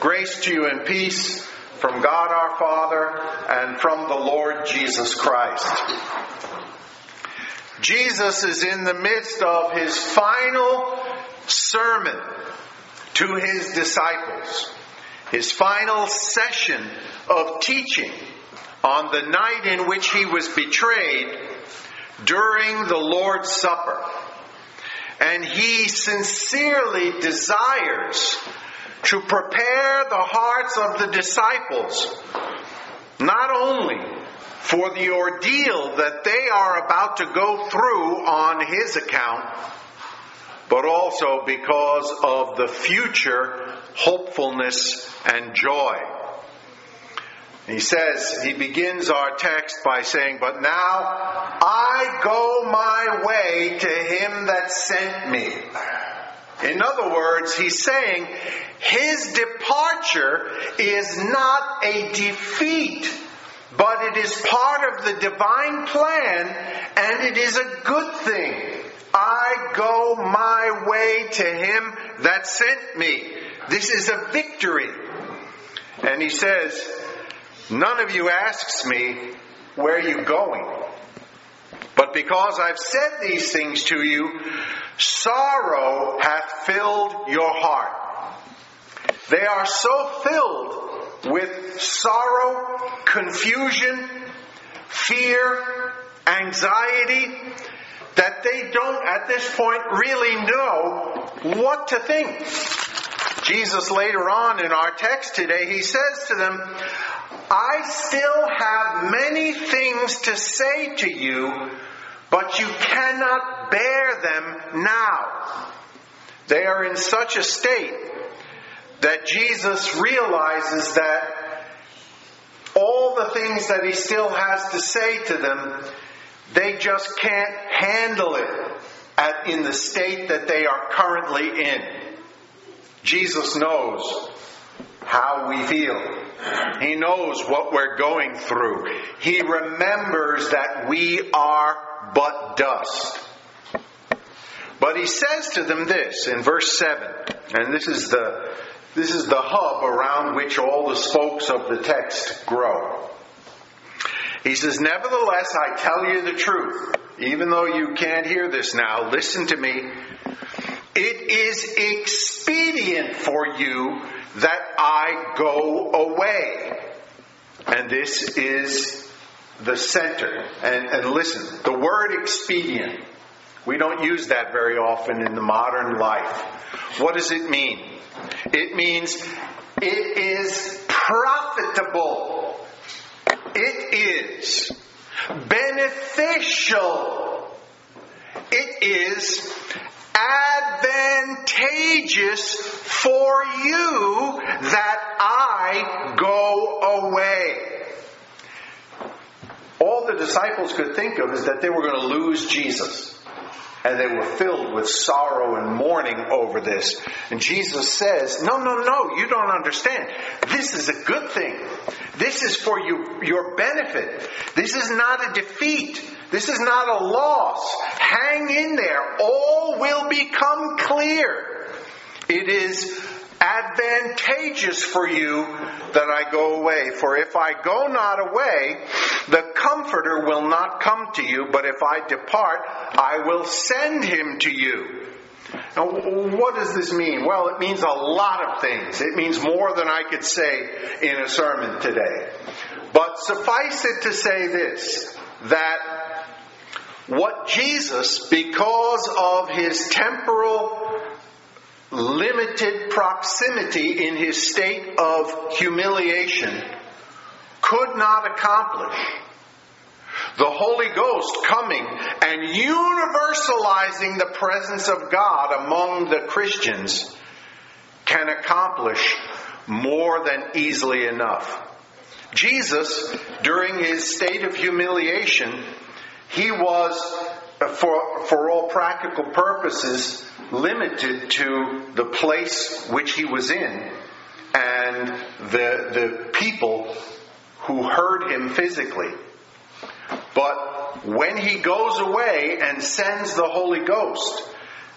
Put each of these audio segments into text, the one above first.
Grace to you and peace from God our Father and from the Lord Jesus Christ. Jesus is in the midst of his final sermon to his disciples, his final session of teaching on the night in which he was betrayed during the Lord's Supper. And he sincerely desires to prepare the hearts of the disciples, not only for the ordeal that they are about to go through on his account, but also because of the future hopefulness and joy. He begins our text by saying, "But now I go my way to him that sent me." In other words, he's saying his departure is not a defeat, but it is part of the divine plan, and it is a good thing. I go my way to him that sent me. This is a victory. And he says, "None of you asks me, where are you going? But because I've said these things to you, sorrow hath filled your heart." They are so filled with sorrow, confusion, fear, anxiety, that they don't at this point really know what to think. Jesus later on in our text today, he says to them, "I still have many things to say to you, but you cannot bear them now." They are in such a state that Jesus realizes that all the things that he still has to say to them, they just can't handle it in the state that they are currently in. Jesus knows how we feel. He knows what we're going through. He remembers that we are but dust. But he says to them this in verse 7, and this is the hub around which all the spokes of the text grow. He says, "Nevertheless, I tell you the truth, even though you can't hear this now, listen to me. It is expedient for you that I go away." And this is the center. And listen, the word expedient, we don't use that very often in the modern life. What does it mean? It means it is profitable. It is beneficial. It is advantageous for you that I go away. All the disciples could think of is that they were going to lose Jesus. And they were filled with sorrow and mourning over this. And Jesus says, no, you don't understand. This is a good thing. This is for your benefit. This is not a defeat. This is not a loss. Hang in there. All will become clear. It is advantageous for you that I go away. For if I go not away, the Comforter will not come to you. But if I depart, I will send him to you. Now, what does this mean? Well, it means a lot of things. It means more than I could say in a sermon today. But suffice it to say this, that what Jesus, because of his temporal limited proximity in his state of humiliation, could not accomplish, the Holy Ghost coming and universalizing the presence of God among the Christians can accomplish more than easily enough. Jesus, during his state of humiliation, he was, for all practical purposes, limited to the place which he was in and the people who heard him physically. But when he goes away and sends the Holy Ghost,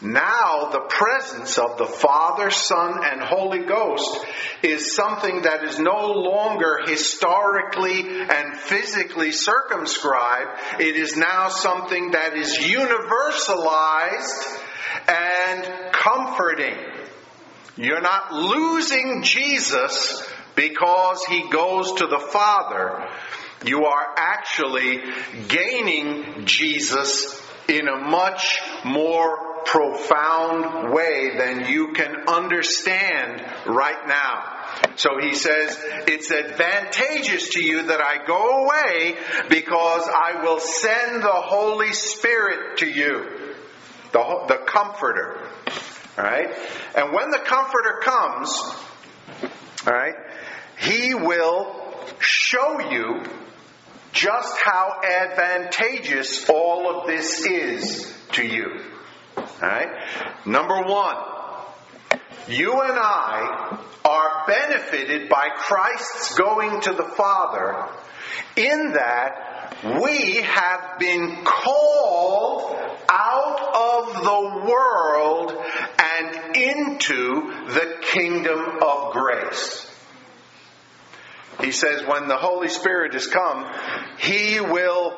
Now the presence of the Father, Son, and Holy Ghost is something that is no longer historically and physically circumscribed. It is now something that is universalized and comforting. You're not losing Jesus because he goes to the Father. You are actually gaining Jesus in a much more profound way than you can understand right now. So he says, it's advantageous to you that I go away because I will send the Holy Spirit to you, the Comforter. All right? And when the Comforter comes, all right, he will show you just how advantageous all of this is to you. Alright? Number one, you and I are benefited by Christ's going to the Father in that we have been called out of the world and into the kingdom of grace. He says when the Holy Spirit has come, He will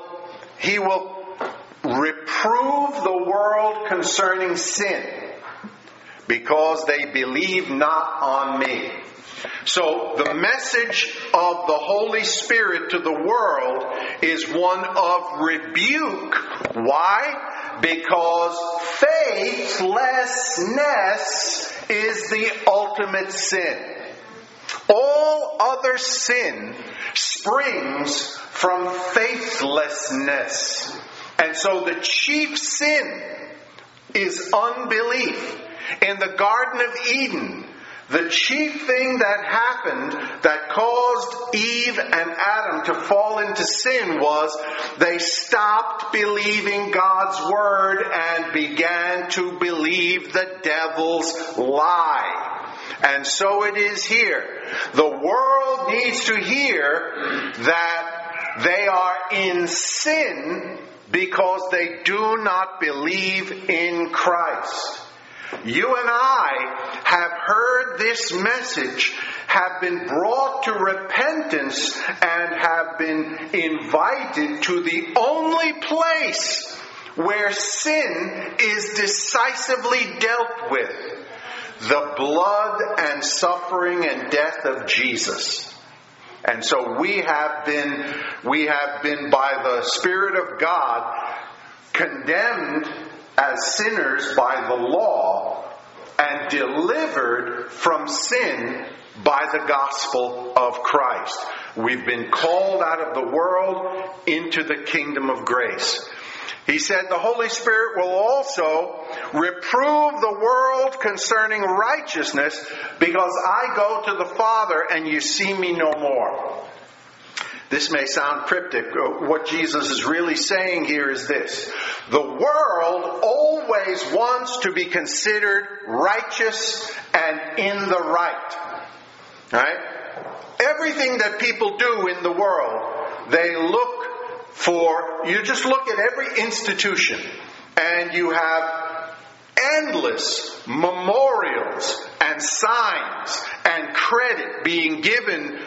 reprove the world concerning sin, because they believe not on me. So the message of the Holy Spirit to the world is one of rebuke. Why? Because faithlessness is the ultimate sin. All other sin springs from faithlessness. And so the chief sin is unbelief. In the Garden of Eden, the chief thing that happened that caused Eve and Adam to fall into sin was they stopped believing God's word and began to believe the devil's lie. And so it is here. The world needs to hear that they are in sin because they do not believe in Christ. You and I have heard this message, have been brought to repentance, and have been invited to the only place where sin is decisively dealt with: the blood and suffering and death of Jesus. And so we have been by the Spirit of God condemned as sinners by the law and delivered from sin by the gospel of Christ. We've been called out of the world into the kingdom of grace. He said the Holy Spirit will also reprove the world concerning righteousness, because I go to the Father and you see me no more. This may sound cryptic. What Jesus is really saying here is this: the world always wants to be considered righteous and in the right. Right? Everything that people do in the world, they look for. You just look at every institution and you have endless memorials and signs and credit being given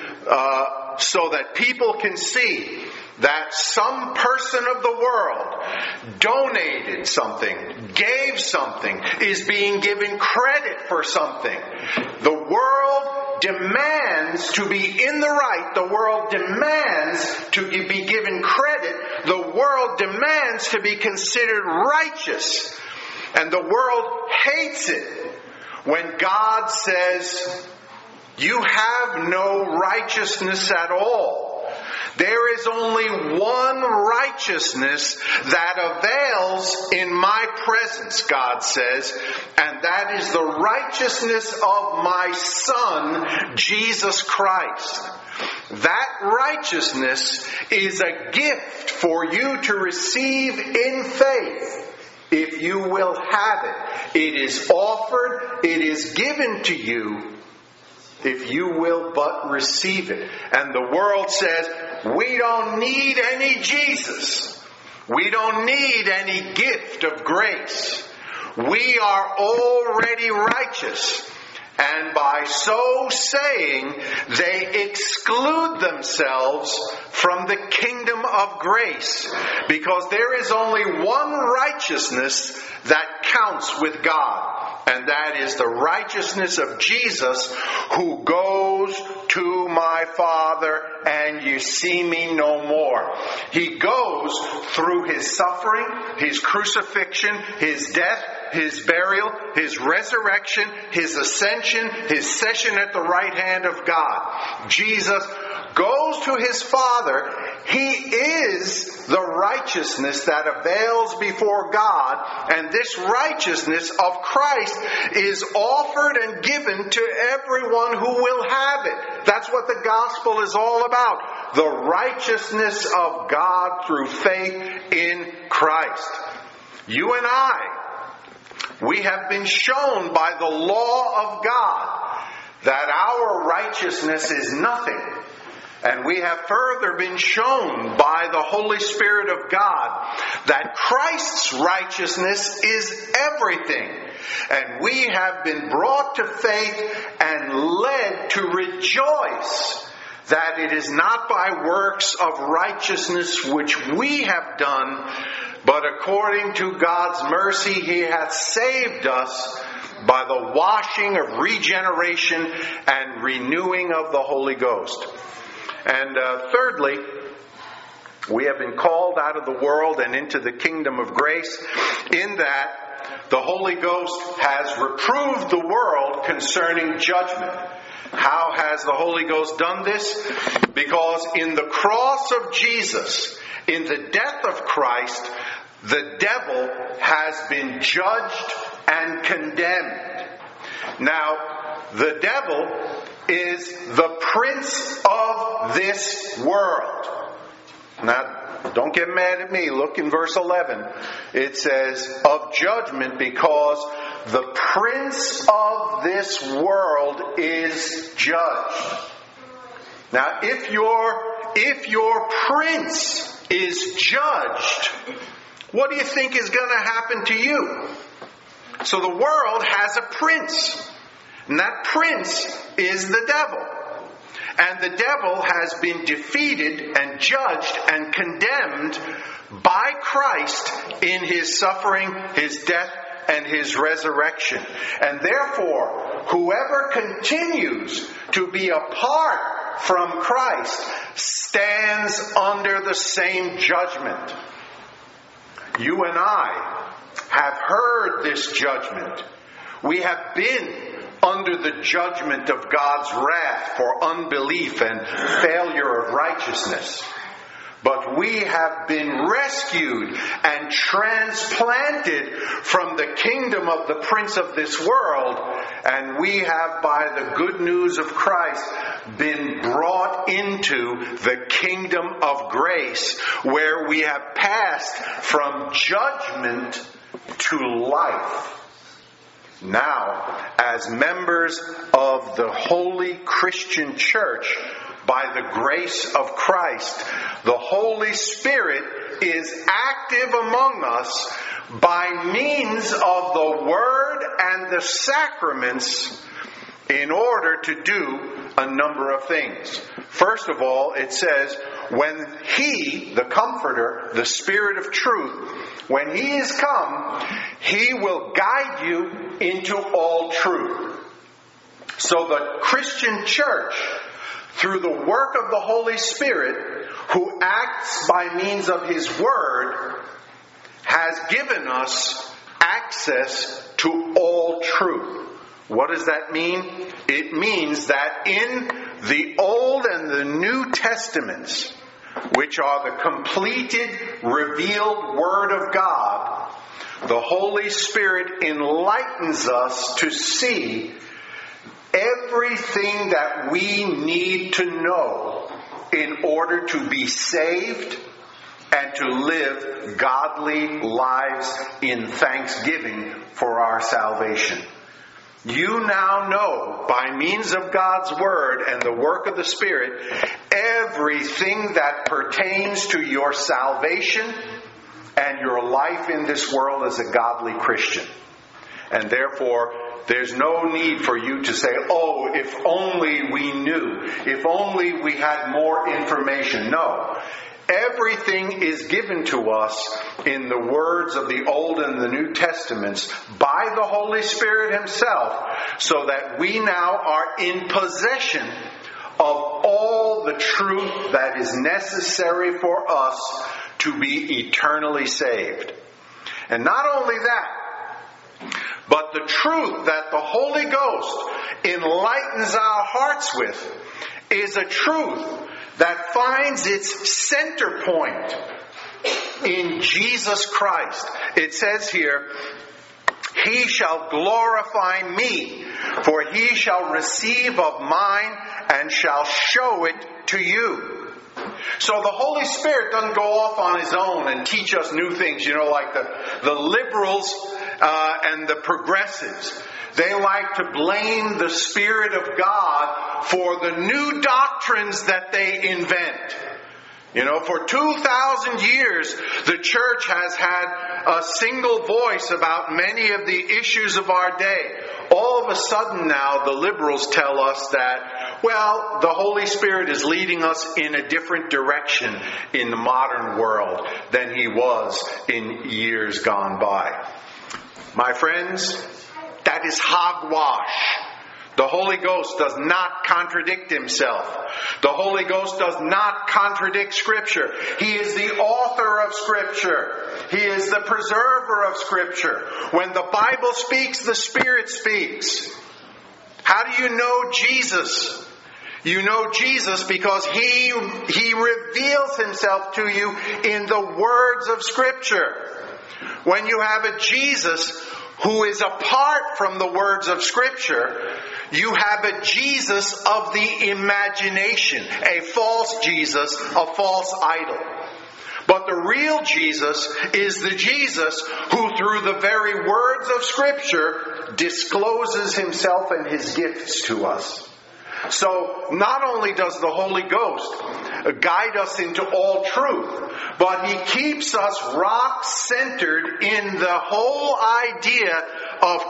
so that people can see that some person of the world donated something, gave something, is being given credit for something. The world demands to be in the right. The world demands to be given credit. The world demands to be considered righteous. And the world hates it when God says, you have no righteousness at all. There is only one righteousness that avails in my presence, God says, and that is the righteousness of my Son, Jesus Christ. That righteousness is a gift for you to receive in faith. If you will have it, it is offered, it is given to you, if you will but receive it. And the world says, we don't need any Jesus. We don't need any gift of grace. we are already righteous. And by so saying, they exclude themselves from the kingdom of grace, because there is only one righteousness that counts with God, and that is the righteousness of Jesus, who goes to my Father and you see me no more. He goes through his suffering, his crucifixion, his death, his burial, his resurrection, his ascension, his session at the right hand of God. Jesus goes to his Father. He is the righteousness that avails before God, and this righteousness of Christ is offered and given to everyone who will have it. That's what the gospel is all about. The righteousness of God through faith in Christ. You and I, we have been shown by the law of God that our righteousness is nothing. And we have further been shown by the Holy Spirit of God that Christ's righteousness is everything. And we have been brought to faith and led to rejoice that it is not by works of righteousness which we have done, but according to God's mercy He hath saved us by the washing of regeneration and renewing of the Holy Ghost. And thirdly, we have been called out of the world and into the kingdom of grace, in that the Holy Ghost has reproved the world concerning judgment. How has the Holy Ghost done this? Because in the cross of Jesus, in the death of Christ, the devil has been judged and condemned. Now, the devil is the prince of this world. Now, don't get mad at me. Look in verse 11. It says, of judgment, because the prince of this world is judged. Now, if your prince is judged, what do you think is going to happen to you? So the world has a prince. And that prince is the devil. And the devil has been defeated and judged and condemned by Christ in his suffering, his death, and his resurrection. And therefore, whoever continues to be apart from Christ stands under the same judgment. You and I have heard this judgment. We have been under the judgment of God's wrath for unbelief and failure of righteousness. But we have been rescued and transplanted from the kingdom of the prince of this world, and we have, by the good news of Christ, been brought into the kingdom of grace, where we have passed from judgment to life. Now, as members of the holy Christian church, by the grace of Christ, the Holy Spirit is active among us by means of the Word and the sacraments in order to do a number of things. First of all, it says, when He, the Comforter, the Spirit of truth, when He is come, He will guide you into all truth. So the Christian church, through the work of the Holy Spirit, who acts by means of His Word, has given us access to all truth. What does that mean? It means that in the Old and the New Testaments, which are the completed, revealed Word of God, the Holy Spirit enlightens us to see everything that we need to know in order to be saved and to live godly lives in thanksgiving for our salvation. You now know, by means of God's Word and the work of the Spirit, everything that pertains to your salvation and your life in this world as a godly Christian. And therefore, there's no need for you to say, oh, if only we knew, if only we had more information. No. Everything is given to us in the words of the Old and the New Testaments by the Holy Spirit Himself, so that we now are in possession of all the truth that is necessary for us to be eternally saved. And not only that, but the truth that the Holy Ghost enlightens our hearts with is a truth that finds its center point in Jesus Christ. It says here, He shall glorify me, for He shall receive of mine and shall show it to you. So the Holy Spirit doesn't go off on His own and teach us new things, like the liberals and the progressives. They like to blame the Spirit of God for the new doctrines that they invent. For 2,000 years, the church has had a single voice about many of the issues of our day. All of a sudden now, the liberals tell us that, the Holy Spirit is leading us in a different direction in the modern world than He was in years gone by. My friends, that is hogwash. The Holy Ghost does not contradict Himself. The Holy Ghost does not contradict Scripture. He is the author of Scripture. He is the preserver of Scripture. When the Bible speaks, the Spirit speaks. How do you know Jesus? You know Jesus because He reveals Himself to you in the words of Scripture. When you have a Jesus who is apart from the words of Scripture, you have a Jesus of the imagination, a false Jesus, a false idol. But the real Jesus is the Jesus who, through the very words of Scripture, discloses Himself and His gifts to us. So, not only does the Holy Ghost guide us into all truth, but He keeps us rock-centered in the whole idea of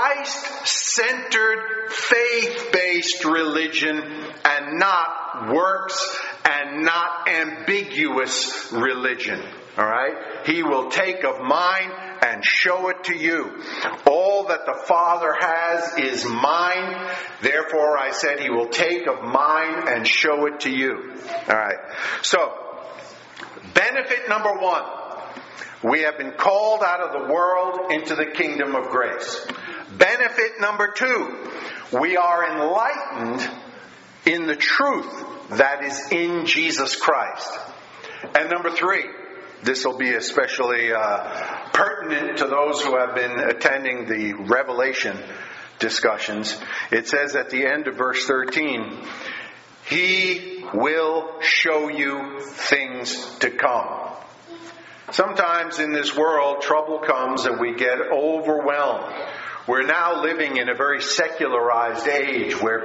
Christ-centered, faith-based religion, and not works and not ambiguous religion. All right? He will take of mine and show it to you. All that the Father has is mine. Therefore, I said He will take of mine and show it to you. All right. So, benefit number one. We have been called out of the world into the kingdom of grace. Benefit number two. We are enlightened in the truth that is in Jesus Christ. And number three. This will be especially pertinent to those who have been attending the Revelation discussions. It says at the end of verse 13, He will show you things to come. Sometimes in this world, trouble comes and we get overwhelmed. We're now living in a very secularized age where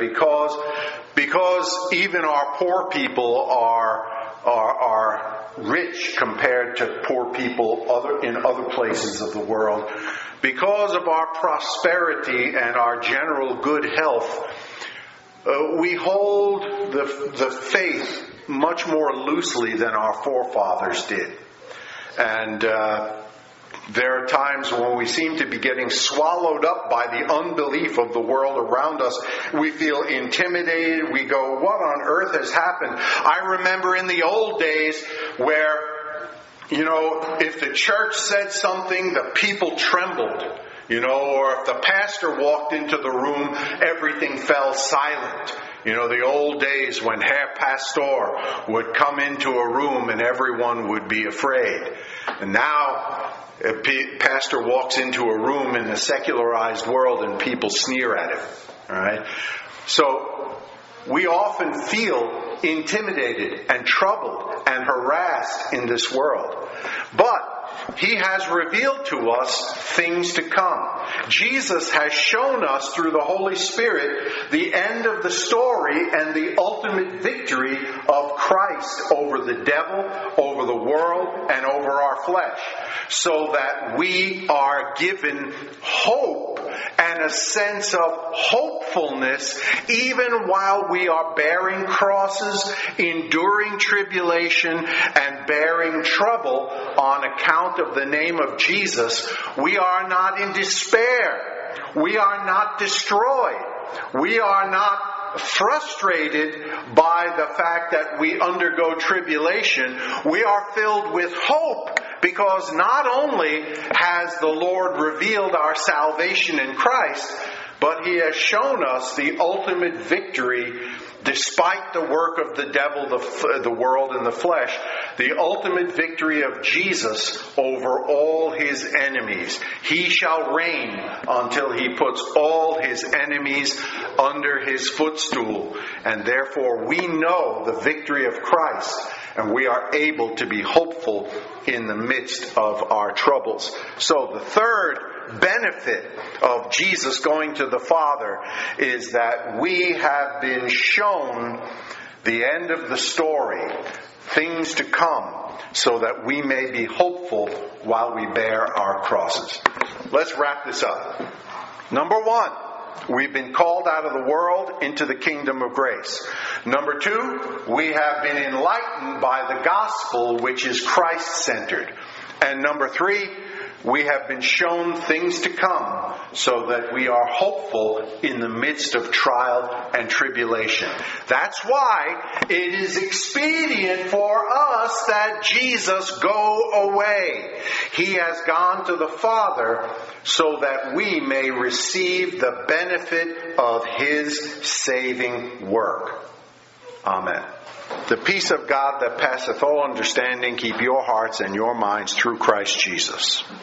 because even our poor people are rich compared to poor people in other places of the world. Because of our prosperity and our general good health, we hold the faith much more loosely than our forefathers did. And there are times when we seem to be getting swallowed up by the unbelief of the world around us. We feel intimidated. We go, what on earth has happened? I remember in the old days where, if the church said something, the people trembled. Or if the pastor walked into the room, everything fell silent. The old days when Herr Pastor would come into a room and everyone would be afraid. And now, a pastor walks into a room in a secularized world and people sneer at him. All right? So, we often feel intimidated and troubled and harassed in this world. But He has revealed to us things to come. Jesus has shown us through the Holy Spirit the end of the story and the ultimate victory of of Christ over the devil, over the world, and over our flesh, so that we are given hope and a sense of hopefulness even while we are bearing crosses, enduring tribulation, and bearing trouble on account of the name of Jesus. We are not in despair. We are not destroyed. We are not frustrated by the fact that we undergo tribulation. We are filled with hope, because not only has the Lord revealed our salvation in Christ, but He has shown us the ultimate victory despite the work of the devil, the world, and the flesh. The ultimate victory of Jesus over all His enemies. He shall reign until He puts all His enemies under His footstool. And therefore we know the victory of Christ, and we are able to be hopeful in the midst of our troubles. So the third benefit of Jesus going to the Father is that we have been shown the end of the story, things to come, so that we may be hopeful while we bear our crosses. Let's wrap this up. Number one, we've been called out of the world into the kingdom of grace. Number two, we have been enlightened by the gospel, which is Christ-centered. And number three, we have been shown things to come, so that we are hopeful in the midst of trial and tribulation. That's why it is expedient for us that Jesus go away. He has gone to the Father, so that we may receive the benefit of His saving work. Amen. The peace of God that passeth all understanding keep your hearts and your minds through Christ Jesus.